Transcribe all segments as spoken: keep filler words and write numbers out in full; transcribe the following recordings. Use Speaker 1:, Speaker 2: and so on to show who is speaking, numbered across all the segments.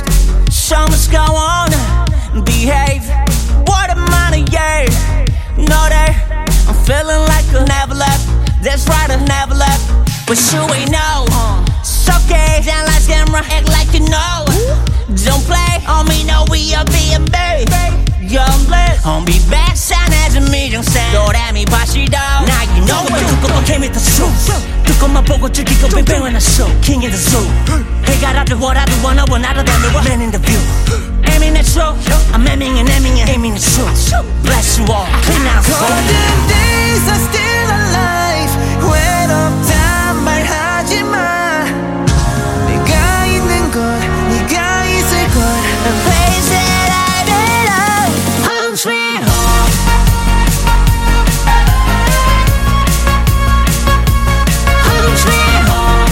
Speaker 1: Show must go on, behave. What a money, yeah. Know that I'm feeling like I never left. That's right, I never left. But you ain't know. It's okay, down like camera, act like you know. Don't play on me, no, we are being big. Young blessed, on be back, shine as a million cent. 도라미 바시도. Now you know what you go, came with the truth. 두꺼만 보고 즐기고 뱅뱅한 show. King in the zoo. Hey, I do what I do, wanna want out of them, man in the view. Aiming at you, I'm aiming and aiming and aiming at you. Bless you all, clean out the
Speaker 2: golden days are still alive. 외롭다 말하지 마. 네가 있는 곳, 네가 있을 곳.
Speaker 1: A place that I belong. Home sweet home. Home sweet home.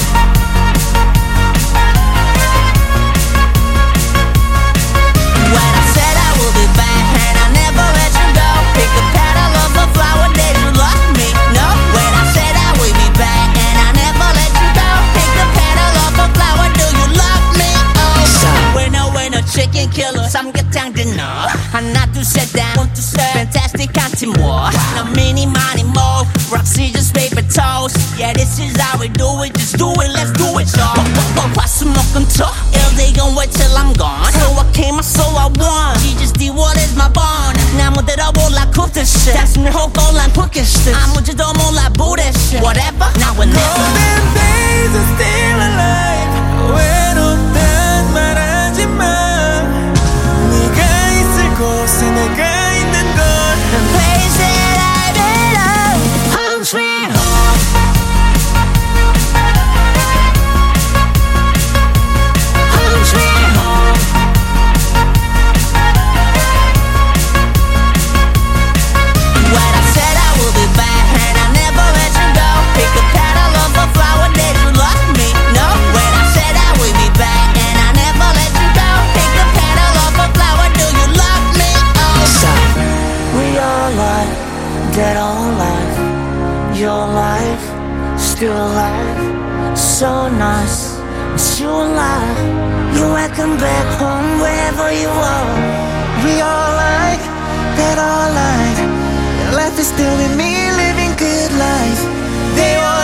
Speaker 1: When I said I would be back and I never let you go. Pick a petal of a flower, did you love me? No. When I said I would be back and I never let you go. Pick a petal of a flower, do you love me? Oh. We're no, we're no chicken killer. 삼계탕 dinner. 하나 둘셋 down. one two three. Fantastic 한팀 more. No mini money more. Roxy just paper toast. Yeah, this is how we do it. Just do it, let's do it, y'all. 화수목금토. Ill they gon' wait till I'm gone. So I came, I so I won. She just did what is my bond. 나 무대로 몰라 굽듯 shit. 단순히 호걸란 푸켓 아무지도 몰라 부대 shit. Whatever, now or never.
Speaker 2: Golden days are still alive. 외롭단 말하지 마. 네가 있을 곳에 내가 있는 곳.
Speaker 1: The place that I belong. Home sweet home. Home sweet home. When I said I would be back and I never let you go. Pick a petal of a flower, did you love me? No. When I said I would be back and I never let you go. Pick a petal of a flower, do you love me? Oh. So, we all alive, dead or alive. Your life, still alive. So nice, it's you alive. You're welcome back home wherever you are.
Speaker 2: We all like, dead or alive. Your life is still in me, living good life. They all